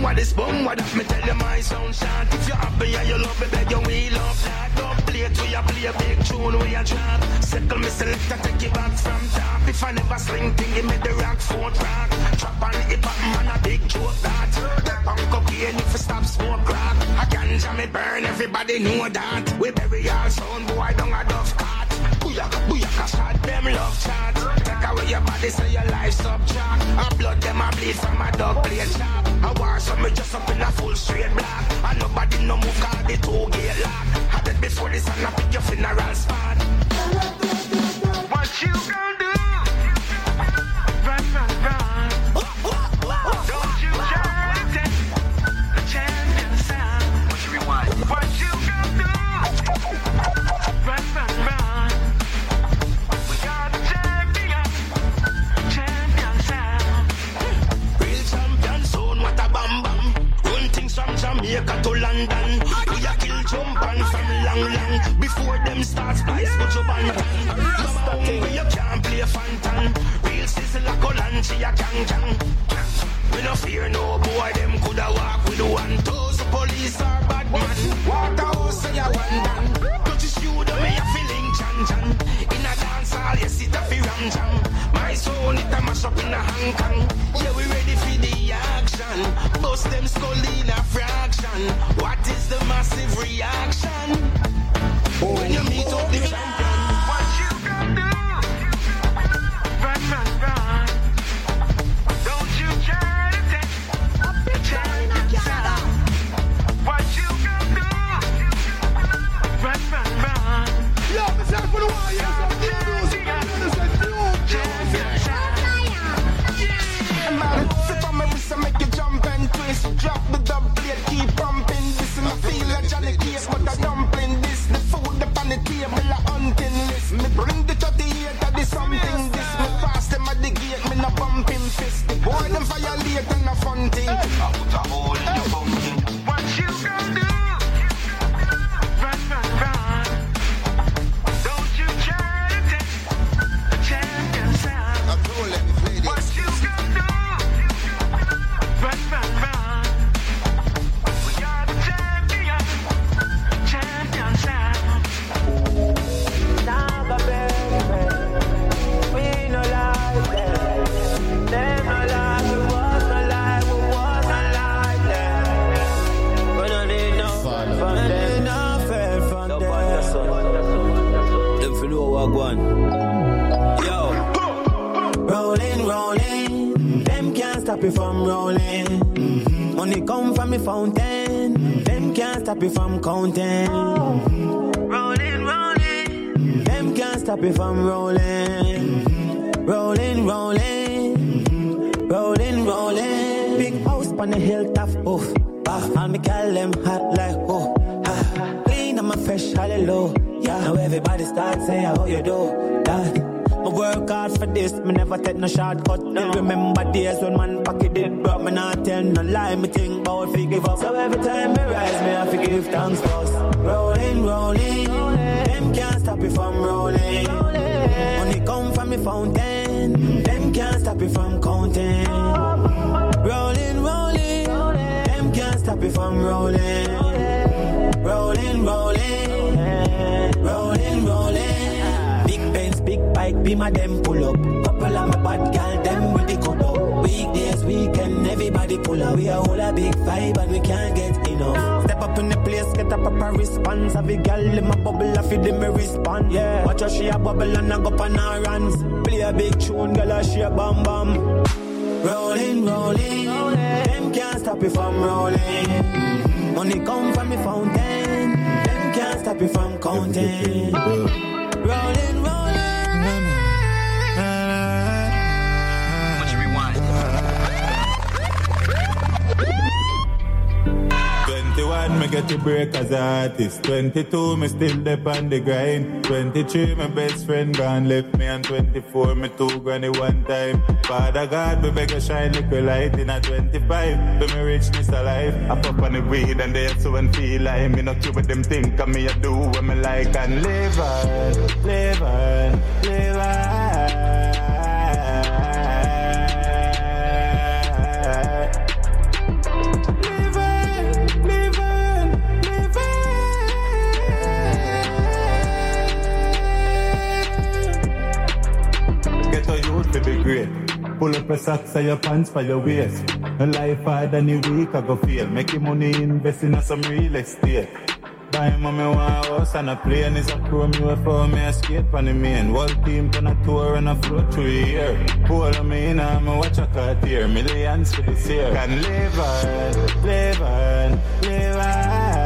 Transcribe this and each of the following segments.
what is boom, what up, me tell you my sound shot. If you're happy and you love me, beg you wheel up that. Don't play it, we a play a big tune, we a drop. Circle me selector, take it back from top. If I never sling thing, give me the rock, foot rock. Trap on hip hop, man, a big joke that. That on cocaine, if you stop smoke crack. I ganja me burn, everybody know that. We bury our sound, boy, don't a duff cart. Booyaka, booyaka, shot them love chat. Take away your body, so your life subtract. And blood them a bleed from a dog plate chop. I war so me just up in a full straight black. And nobody no move cause the 2-gate lock. Had it before this and I pick your funeral spot. What you gonna do? Run, run, run. Don't you try to take the champion sound. What you rewind? What you gonna do? Run, run, run. We got the champion sound. Real champion sound, what a bam bam. Run things from Jamaica to London. We a kill jumpan from long. Before them start splice, put your band on. Mama, you can't play Fantan. Real sizzle like Olanchi, a gang. We no fear no boy, them coulda walk with 1,000 police or bad man. Waterhouse say a one dan. Touch his shoe, me a feeling chan. In a dance hall, yes it a fi ram jam. My soul it a mash up in a Hong Kong. Yeah, we ready for the action. Bust them skull in a fraction. What is the massive reaction? When you meet up the champion, what you gonna do? Run, run, run. Don't you try to take the champion sound. What you gonna do? Run, run, run. Yo, myself for the warriors of the music. Champion sound. Man, sit on my wrist and make you jump and twist. Drop the dub plate, keep pumping. This and I feel like Johnny Case, but I dumpling this. The food up on the table, a hunting list. Me bring the 38 to the something. This me pass them at the gate, me no bumping fist. The boy them violate and a fun thing. I put a hole in your pumpkin. What you gonna do? Run, run, run. Don't you try to take the champion sound. What you gonna do? Run, run, run. We are the champion sound. Naga baby, we no like them. Them no like, we was no like them. We no need no fun from them. No fair from them. Them for know what go on. Yo, rolling. Them can't stop it from rolling. Money come from the fountain. Them can't stop it from counting. Rolling. Them can't stop it from rolling. Rolling. Big house on the hilltop, oh. And me call them hot like, oh. Clean and my fresh, hallelujah. Now everybody start saying how you do that. I work hard for this, me never take no shortcut. No. Remember days when man pocket it broke. Me not tell no lie, me think about fi give up. So every time me rise, me have to give thanks first. Rolling. Them can't stop it from rolling. Money come from the fountain. Them can't stop it from counting. Rolling. Them can't stop it from rolling. Rolling. Big Benz, big bike, be my them pull up. Couple of my bad girl, them with the cup up. Weekdays, weekend, everybody pull up. We are all a big vibe and we can't get enough. Step up in the place, get a proper response. Have a girl in my bubble, I feel them respond. Yeah, watch her, she a bubble and I go on her runs. Play a big tune, girl, she a bam bam. Rolling. Them can't stop it from rolling. Money come from the fountain. Them can't stop it from counting. Rolling. What you rewind? 21, me get to break as artist. 22, me still dip on the grind. 23, my best friend gone left me. And 24, me 2 granny one time. Father God, me beg a shine little light. In a 25, when me reach this alive. I pop on the weed and they so and feel like me not care what them think. And me I do what me like and live on. Pull up your socks and your pants for your waist. No life hard than the week I go feel. Make your money invest in some real estate. Buy mommy one house and a plane is a chrome UFO. Me a skate on the main. Whole team on a tour and a float through the year. Pull me in and me watch a cut here. Millions for this year. Can live on, live on, live on.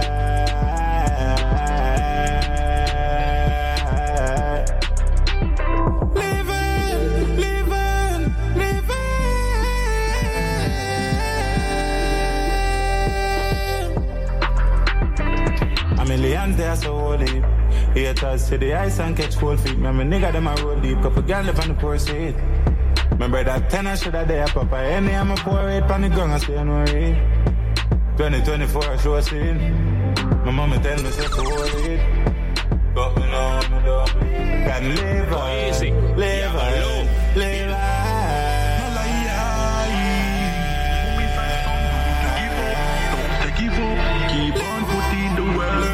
Millions there so holy. Haters to the ice and catch cold feet. Remember nigga them a roll deep. Couple girl live on the poor seat. Remember that 10 I should have there papa. Any I'm a poor rate pan the ground and stay worried. 2024 show scene. My mama tell me say for worried. But me know me don't can live on, live on, live on. Give up, keep on putting the work.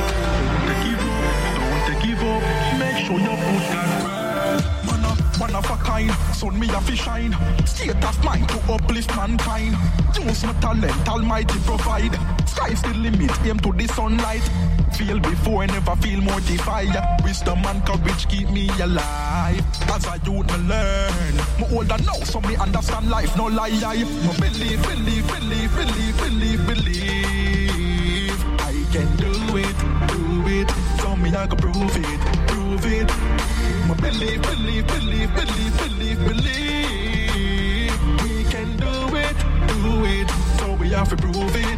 Don't give up, make sure you put that work. One of a kind, son me a fi shine. State of mind to uplift mankind. Use my talent, Almighty provide. Sky's the limit, aim to the sunlight. Feel before, never feel mortified. Wisdom and courage keep me alive. As a youth me learn. Me older now, so me understand life, no lie. Me believe. I can do it. So me I can prove it. Me believe. We can do it. So we have to prove it.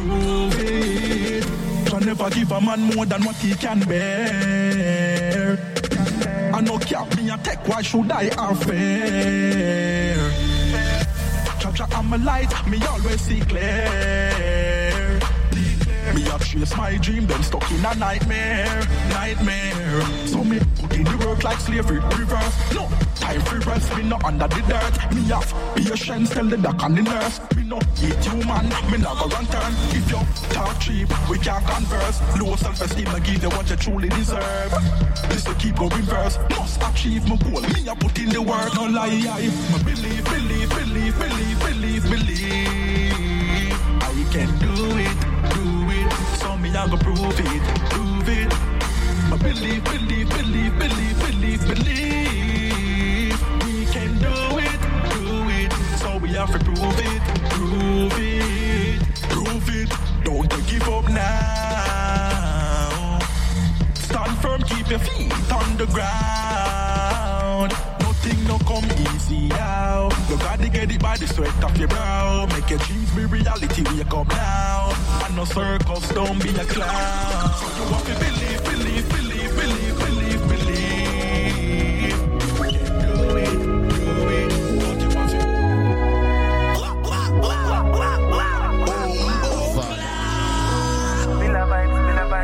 Can never give a man more than what he can bear. I no cap me a take, why should I have fear? Cha I'm a light, me always see clear. Me a chase my dream, then stuck in a nightmare. So me put in the work like slavery, reverse. No, time for rest, me no under the dirt. Me have patience, tell the doc and the nurse. Me no hate you man, me not go run turn. If you talk cheap, we can't converse. Low self-esteem, I give you what you truly deserve. This to keep going verse, must achieve my goal. Me a put in the work, no lie. Me believe. I can do it. So me I go prove it. I believe. We can do it. So we have to prove it. Don't give up now. Stand firm, keep your feet on the ground. Nothing no come easy out. You gotta get it by the sweat of your brow. Make your dreams be reality, wake up now. And no circles, don't be a clown. So you have to believe. We can do it. Don't you want to? Bila vibes.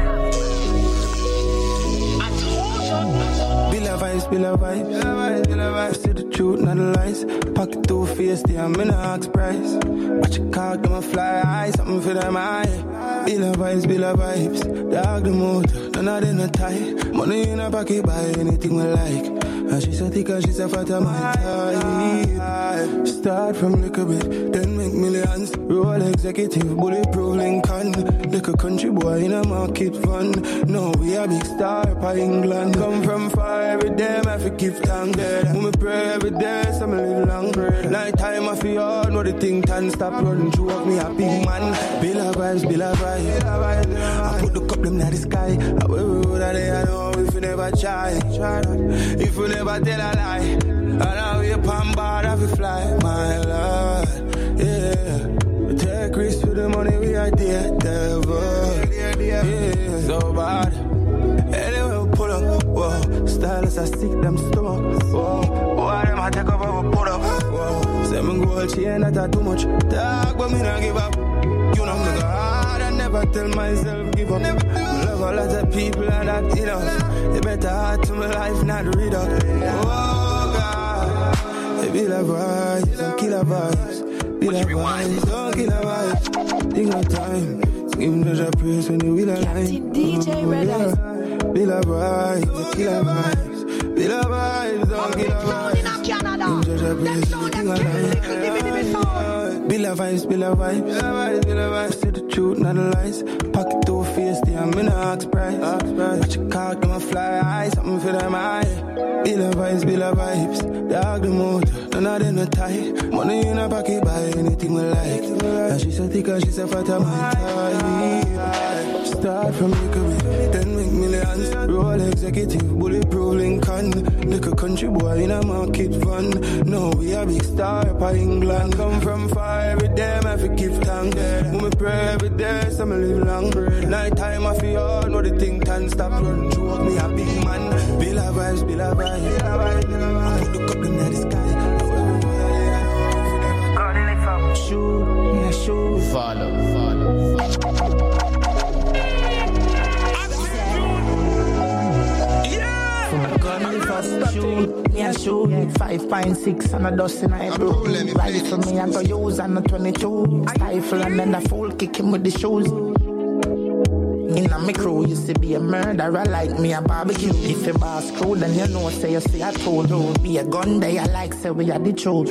Bila vibes. See the truth, not the lies. Pocket too fierce, I'm in a ox price. Watch your cock, them a fly high. Something for them eye. Bila vibes. Dog the motor, none of them a tight. Money in a pocket, buy anything we like. And she's a thick and she's a fat of my type. Start from little bit, then make millions. Roll executive, bulletproof Lincoln. Little country boy in a market fun. No, we a big star by England. Come from far every day, I feel give thanks. When we pray every day, so me live long. Night time I feel hard, know the thing can stop running through me a big man. Bila vibes. I put the cup them in the sky. I will road that I know if you never try. If you never tell a lie, and now we upon board have to fly, my lord. Yeah, we take risks with the money we are dear devil. Yeah, so bad. Anyway, we pull up. Whoa, stylus I stick them stomach. Whoa, why them I take up we put up. Whoa, say me gold chain not too much. Talk but me not give up. You know me go hard and never tell myself give up. Love a lot of people and that you know. They better hard to my life not read up. Oh God, they be like vibes, don't kill a vibes. Be like vibes, don't kill a vibes. Take no time, give me the praise when you will align. DJ Red Eyes. Be like vibes, don't kill a vibes. Be Bill of vibes, don't kill a vibe. In Canada, that's all them Bill of vibes, Bill of vibes. Bill of vibes. Say the truth, not the lies. Pocket too fierce, I'm in a ox price. Watch your cock, them a fly high, something for them eye. Bill of vibes, Bill of vibes. Dog the motor, none of them no tight. Money in a pocket, buy anything we like. And she said thick and she said fat, I'm tight. Start from liquor with 10 millions. Roll executive, bulletproof Lincoln. Little country boy in a market fun. No, we a big star up in England. Come from far every day, I fi give thanks. When me pray every day, so me live long. Night time I feel all, know the thing can stop. Run through me a big man. Bill of vibes, Bill of vibes. I put the cup in the sky. Shoot, yeah, shoot. Follow. Shoot, yeah, shoot. 5.6 and a dozen I broke. Rifle me, I go use and a 22. Stifle and then a full kick him with the shoes. In a me crew, used to be a murderer like me a barbecue. If you boss crew, then you know, say you see I told you. Be a gun there, I like say we are the truth.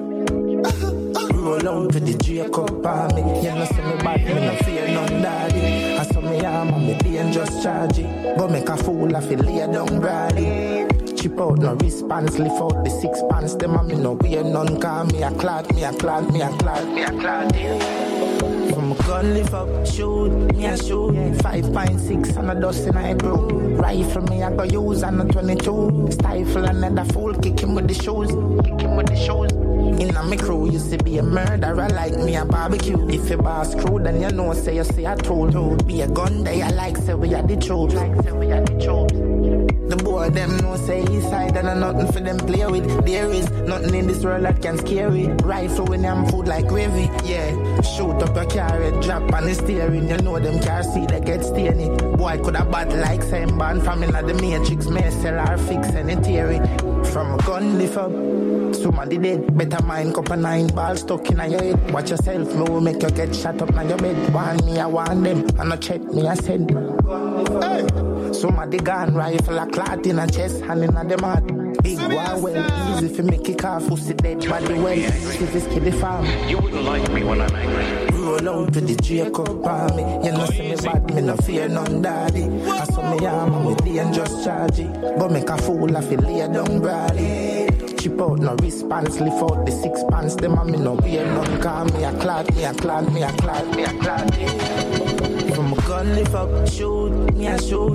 Roll out with the Jacob army. You know, see me bad, me no fear none daddy. I saw me arm and me dangerous charge it. Go make a fool of it, lay down brady. Chip out no response, lift out the 6 pants. Them a me no wear none, call me a clot, me a clot, me a clot, me a clot, yeah. From a gun lift up, shoot, me a shoot. 5.6 and a dozen I broke. Rifle me I go use and a 22. Stifle and then a fool, kick him with the shoes. Kick him with the shoes. In a me crew, used to be a murderer like me a barbecue. If you boss crew, then you know, say you see I told you. Be a gun there, I like say we are the truth. Like say we are the truth. The boy them know say east side and nothing for them play with. There is nothing in this world that can scare it. Rifle when them food like gravy. Yeah, shoot up your carrot, drop on the steering. You know them car see they get stainy. Boy could have bad like same band from in the matrix. May sell or fix any theory. From a gun lift up, somebody dead. Better mind cup of 9 balls stuck in your head. Watch yourself, no make you get shot up on your bed. Want me, I want them, and I check me, I said. Hey. Somebody gun rifle a clot in a chest, hand in a dem heart. Big war well, easy if you make it off, who sit dead body well. If it's kill the farm. You wouldn't like me when I'm angry. Roll out with the Jacob army. You know see me bad, me no fear none daddy. I saw me arm and me dangerous charge it. Go make a fool of it, lay down brady. Chip out no response, lift out the 6 pants. Them a me no wear none, call me a clot, me a clot, me a clot, me a clot. From a gun lift up, shoot, me a shoot.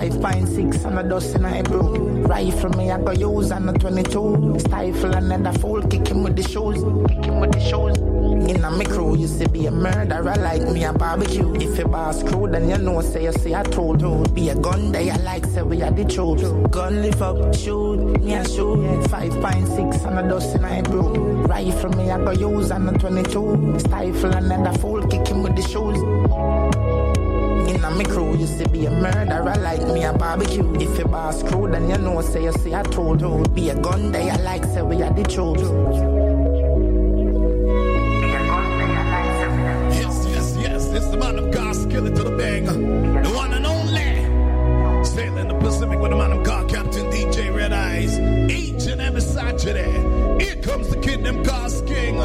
5.6 and a dozen I broke. Rifle me I go use and a 22. Stifle and then a fool, kick him with the shoes. Kick him with the shoes. In a me crew, used to be a murderer like me a barbecue. If you boss crew, then you know, say you see I told you. Be a gun there, I like say we are the truth. Gun lift up, shoot, me a shoot. 5.6 and a dozen I broke. Rifle me I go use and a 22. Stifle and then a fool, kick him with the shoes. In a me crew, used to be a murderer like me a barbecue. If you boss crew, then you know, say you see I told you. Be a gun there, I like say we are the truth. Yes, it's the man of God, skill it to the bang. The one and only. Sailing the Pacific with the man of God, Captain DJ Red Eyes. Each and every Saturday. Here comes the kid, them God's King.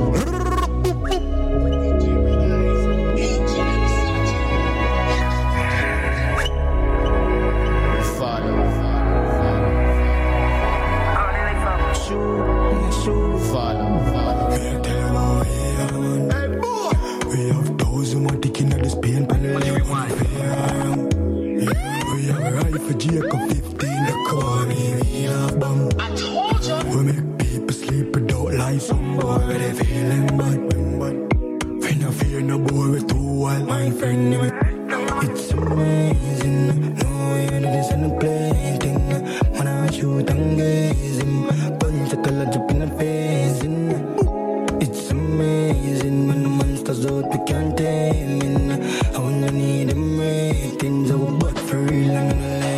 Jacob 15, the call me, we have bomb. I told you. We make people sleep without life. Some boy where they feeling bad. We no fear no boy, we too wild. My friend, it's amazing. No way that this ain't a play thing. When I shoot and gaze him, bunch of colors up in the face. It's amazing when the monsters out, we can't tame in. I wanna need them ratings. I will butt for real and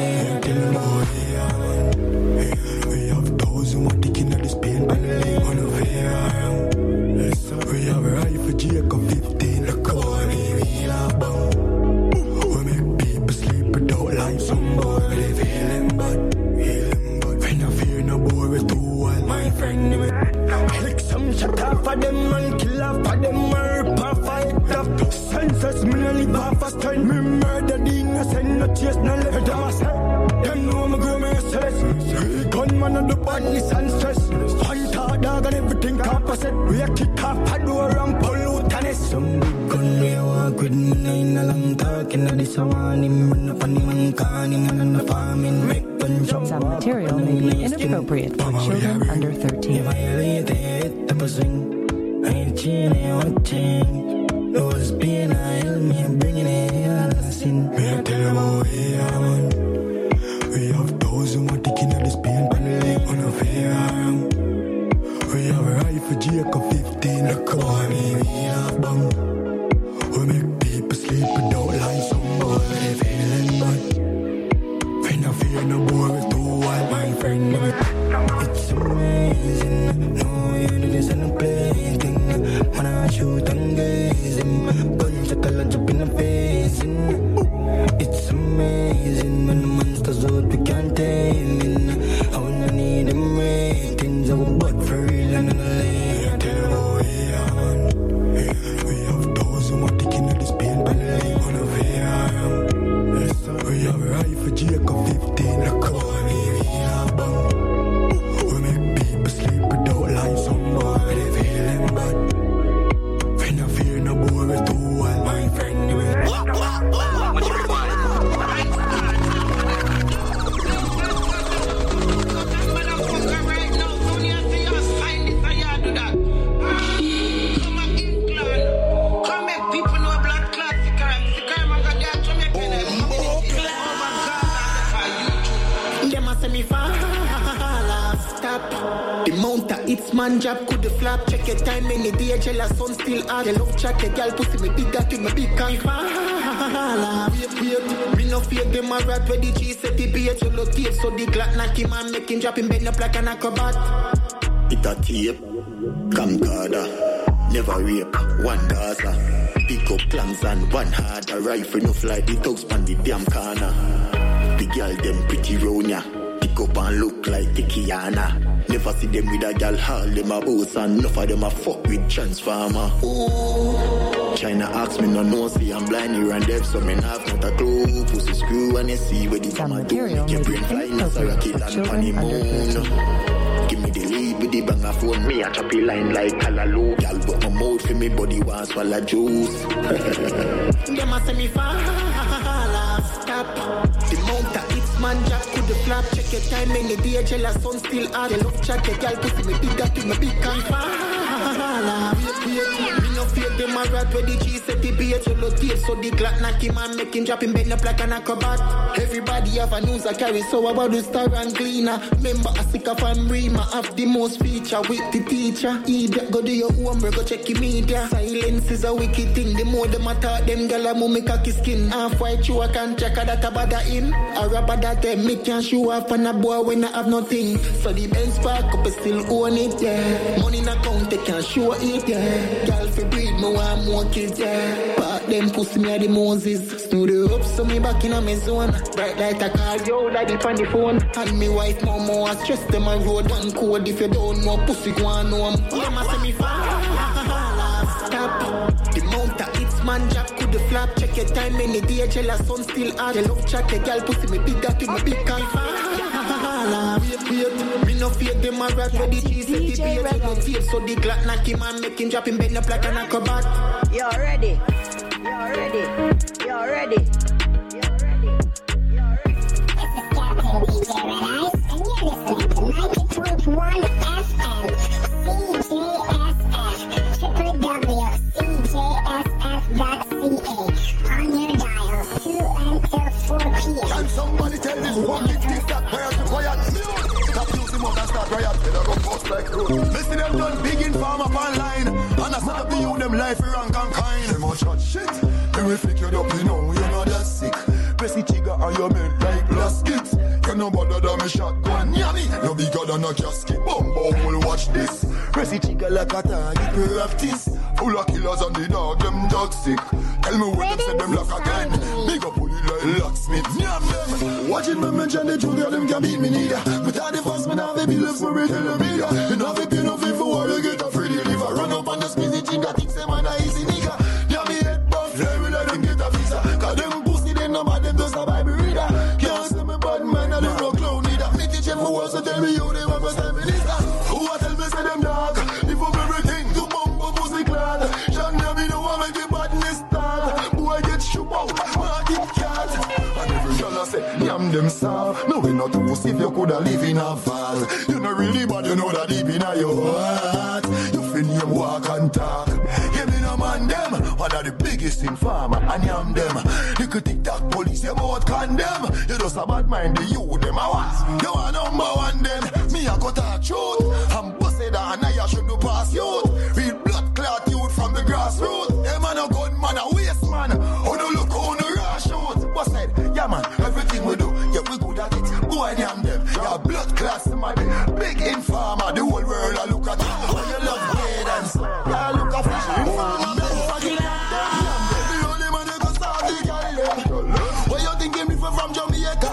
we have those who want to kill this pain, but they want to fear. We have a rifle, Jacob 15, the call me, we have bomb. We make people sleep without life, some boy, they feeling bad. We senses. Me no live off a strength. Me murder the innocent, no chase, no left. Them a say, them know me grow me stress. Gunman on the badness and stress. Hunter dog and everything composite. We a kick off a door and pollute and it's some big gun we walk with. Me no in a long talking. Now this a one him run up on him and can him and on the farming. Make gun jump. Some material may be inappropriate for children under 13. If I hit it, the swing. I ain't changing, watching. No one's being a hell, me and bringing it here and I sin. Me I tell you about we are man. We have those who want to kill this pain, but the leg on a fair. We have a rifle, Jacob 15, the car, me, we have bang. We make people sleep without lights, some boy, they feeling bad. We no fear no boy, we too wild, my friend. It's amazing, no, you do this in a play thing. When I shoot and gaze him, guns a color jump in the face. It's amazing when the monsters out we can't tame in. I wanna need them ratings, I will butt for real and in the lane. Tell you how we are man. We have those who want to kill this pain, but they ain't gonna fear. We have a rifle, Jacob 15, the car, we have bang. We make people sleep without lights, some boy, they feeling bad. We no fear no boy, we too wild, my friend. What you require? It's man job, could the flap, check your time, any DHL, a sun still hard. You love chat, the girl pussy, me big that with me big can wait, me no fear them a rat, where the cheese set the bait, you look tape, so the Glock knock him and make him drop him bend up like an acrobat. It a tape, camcorder, never rape, one Gaza. Pick up clams and one hard, a rifle, no fly, the thugs pan the damn corner. The girl them pretty round ya, pick up and look like Tikiana. Never see them with a gal, all them a boss and enough of them a fuck with Transformer. Ooh. China ask me no see I'm blind here and deaf, so me have not a clue. Pussy screw and you see where this man do. Make your brain flying as a rocket and on the moon. Give me the lead with the banger phone. Me a choppy line like Callaloo. Gal but my mouth for me body wants swallow juice. Them a say me fall, stop. The mountain, it's man jack to the flap. Check your time, any DHL, a sun still hard. You love chat, the gal pussy me big that with me big can fall. Me no fear them a rat where the cheese set the bait. You look tape, so the Glock knock him and make him drop him bend up like an acrobat. Everybody have a news I carry, so about the star and cleaner. Remember a sick of and Rima have the most feature with the teacher. Idiot, go do your homework, go check your media. Silence is a wicked thing. The more them attack them, gal a mummy cocky skin. Half white you a can check a that a bother him. A rubber that them me can show off on a boy when I have nothing. So the Benz park up still own it, yeah. Money in account they can show it, yeah. Gal fi breed me want more kids, yeah. Part them pussy me a the Moses. Studio up so me back in a me zone. Bright light a call yo daddy on the phone. And me wife more I stress them a road one code. If you don't know pussy go on home. Them a say me fall. Stop. The mountain it's man jack to the flap. Check your time any DHL a sun still hard. You love chat the gal pussy me big that with me big can me no fear them a rat where the cheese set the bait. You no tape so the Glock knock him and make him drop him bend up like an acrobat. You're ready. You're ready. You're ready. You're ready. You're ready. This is Captain DJ Red Eyes, and you're listening to 90.1 FM CJSF on your dial 2 until 4 p.m. Can somebody tell this what it is that where's the quiet? Stop using mouth and start riot. They don't go post like road. Listen them done big in farm up online. And I set up the youth them life rank and kind. Them all shot shit. They will flick you up, you know you're not that sick. Press the trigger and you melt like plastic. You know better than me shotgun, yummy. No bigger than a casket. Bumbo will watch this. Press the trigger like a target practice. Full of killers and the dog, them toxic. Tell me where them say them lock again. Big up bully like locksmith. Watching me mention the truth, them can beat me neither. But all the fast men have a bill for it, tell me media. You know if you know if you war, you get a free deliver. Run up on the squeezy trigger, think say man a easy nigga. Yeah, me head buff, from them soft. No, we not too if you coulda live in a vault. You know really bad, you know that deep in your heart. You feel name walk and talk. Yeah, me no man them. One of the biggest informer, and yam them. You could take that police, them out condemn. You just a bad mind, the you them a what? You are number one then. Me a got a truth. I'm busted and I should do pass youth. Real blood clot youth from the grassroots. Them man a gun man a waste man. Oh no look on the rush out. Busted, yeah man, everything we do, yeah we good at it. Boy damn them, yeah blood class somebody. Big informer, the whole world a look at it. Oh you love guidance, yeah look at fish. From Jamaica,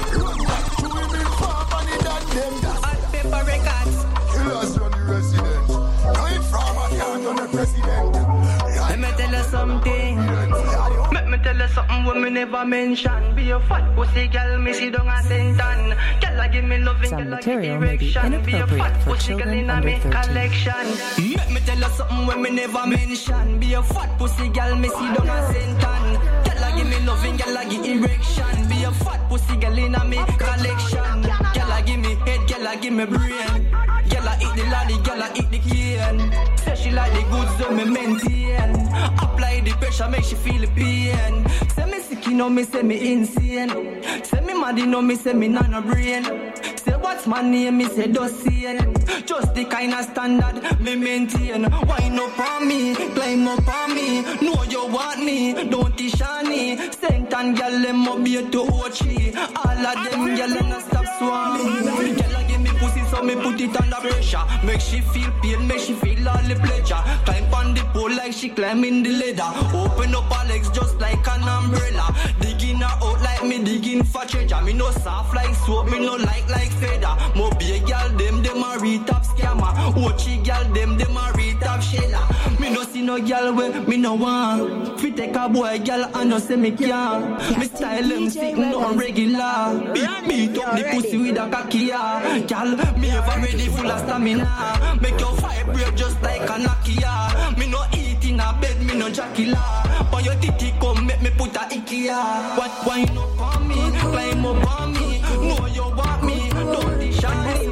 paper records. Killers on the resident. Going from a can't on the president. Let me tell you something. Let me tell you something when me never mention. Be a fat pussy girl, me see down a sentan. Girl, give me loving, girl, give me erection. Be a fat pussy girl in a me collection. Let me tell you something when me never mention. Be a fat pussy girl, me see down a sentan. Give me loving, girl, give erection. Be a fat pussy, girl, in a me collection. Girl, give me head, girl, give me brain. Girl, eat the lolly, girl, eat the cane. Say she like the goods, so me maintain. Apply the pressure, make she feel the pain. Say me sick, you know me, say me insane. Say me mad, you know me, say me nano brain. Say what's my name, me say Dustin. Just the kind of standard me maintain. Wind up on me, climb up on me. Know you want me, don't teach on me. Saint and girl, them up here to Ochi. All of them girl, them stop swarming. Girl, give me pussy, so me put it under pressure. Make she feel pain, make she feel all the pleasure. Climb on the pole like she climbing the ladder. Open up her legs just like an umbrella. Digging her out like me digging for treasure. Me no soft like soap, me no like feather. Mo be a girl, them a re-top scammer. Ochi girl, them a re-top sheller. Me no see no girl where me no want. Fi take a boy girl and no say me can't. Me style them sitting on regular. Beat up the pussy with a kakia. Girl, me ever ready full of stamina. Make your fire break just like a Nokia. Me no eat in a bed, me no Dracula. But your titty come make me put a Ikea. What wine up on me, climb up on me. Know you want me, don't dish on me.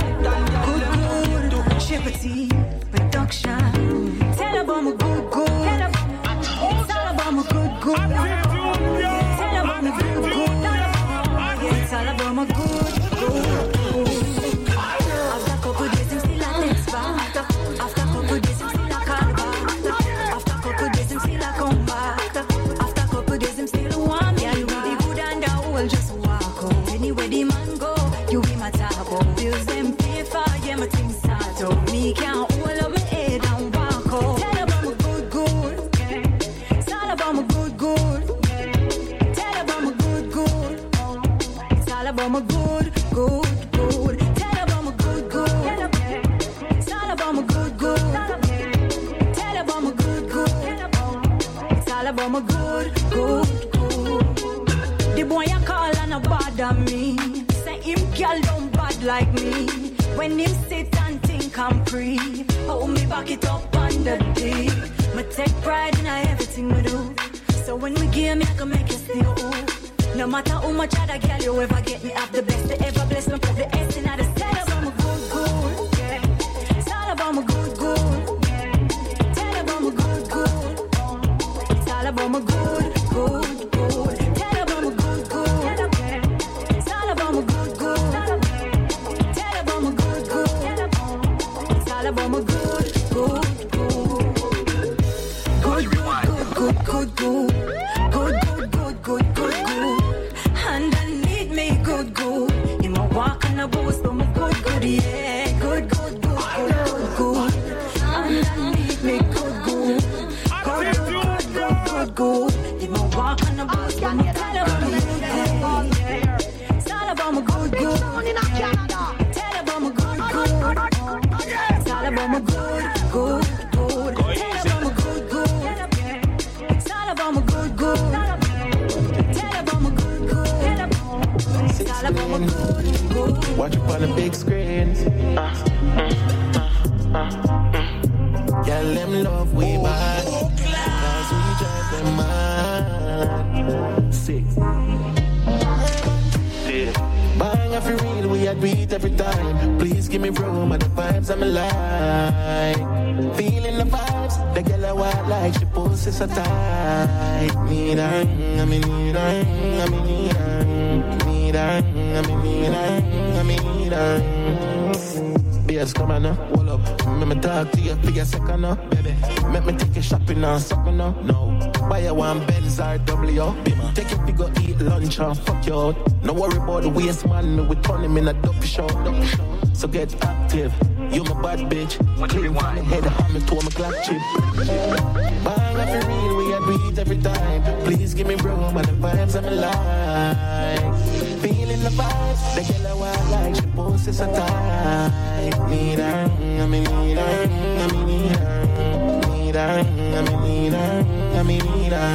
Good, Shepherdie production. Tell about my good. It's all about my good. Tell about my good. It's all about my good. After couple days, I'm still at next bar. After couple days, I'm still a call back. After couple days, I'm still a come back. After couple days, I'm still a warm. Yeah, you really good and I will just walk out. Anywhere the man go, you be my taco. Bills them pay for, yeah, my things start out. Me can't hold up my head and walk out. Tell about my good. It's all about my good. Tell about my good. It's all about my good. Tell about my good. It's all about my good. Tell about my good. It's all about my good. The boy I call and a bother me. Say him girl don't bad like me. When him sit and think I'm free, hold me back it up on the day. Me take pride in everything we do. So when we give me, I can make you still ooh. No matter how much other girl you ever get me, have the best to ever bless me. Put the S in the set about my good. Yeah. It's all about my good. Tell about my good. It's all about my good. Tell about my good. It's all about my good. Tell about my good. It's all about my good. Good. Underneath me, good. In my walk and a boost, but my good, yeah. Good. Underneath me, good. In my walk and a boost, but my tell about my good, yeah. It's all about my good. Tell about my good. It's all about my good. Watch up on the big screens. Yeah, them love we bad. Cause we drive them mad. Sick. Yeah. me room and the vibes I'm like. Feeling the vibes, the girl I want like she poses so tight. Need her, I mean need her, I mean need her. Need her, I mean need her, I mean need her. Babes, come on now, hold up. Let me talk to you for a second now, baby. Make me take you shopping now, sucker now, no. Buy you one Benz or W, take you to go eat lunch and fuck you out. No worry about the waste man, we turn him in a dopey show. So get active, you my bad bitch. Clean from the head, hand me to my clock chip. Bang up for real, we agree it every time. Please give me room and the vibes I'm alive. Feeling the vibes, the girl I want like she poses so tight. Need her, I mean need her, I mean need her. Need her, I mean need her, I mean need her.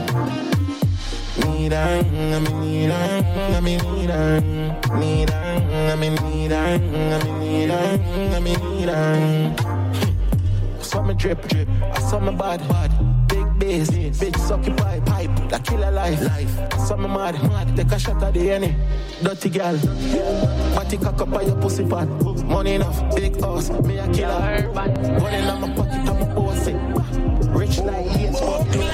Need her, I mean need her, I mean need her. Need her, I mean need her, I mean need her, I mean need her. I saw me drip, I saw me bad. Big bass, bitch sucky pipe, that kill a life. I saw me mad, take a shot at the enemy. Dirty girl, party cock up by your pussy fat. Money enough, big house, me a killer. Running on my pocket, I'm a bossy. Rich like Yates, but clean.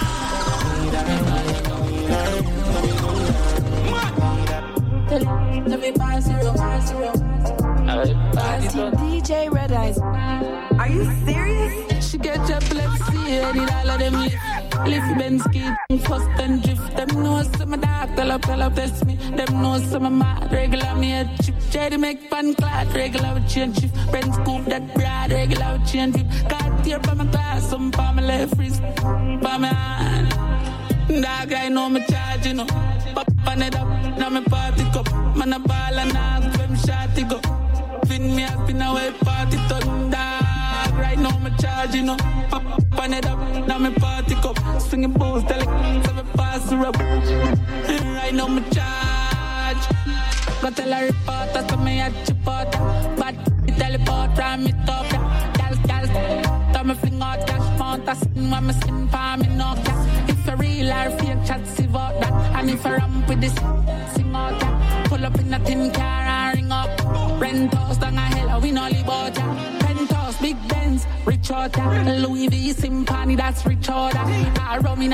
DJ Red Eyes. Are you serious? She get epilepsy, and it all of them lift Bensky, first and drift. Them know some of that, tell up, test me. Them know some of my regular me a chip. Jady make fun clad, regular with change shift. Friend scoop that brad, regular with change whip. Got tear by my class, some by my left wrist, by my hand. That guy know me charge, you know. Pop on it up, now me party cup. Man a ball and ask them shot it go. Fin me up in a way party thunder. Right now me charge, you know. Pop on it up, now me party cup. Swinging balls, tell it, so me pass the rub. Right now me charge. Go tell a reporter, so me at your porter. But me teleport, ram me top. Gal, tell me fling out cash, mount a sin when me sin for me no cash. If you real or fake chat, see about that. And if you ramp with this, sing out that. Pull up in a tin car and ring up. Rent house down a hell, we no live out ya. Penthouse, big Benz, rich out ya. Louis V, Simpani, that's rich out ya. I rum in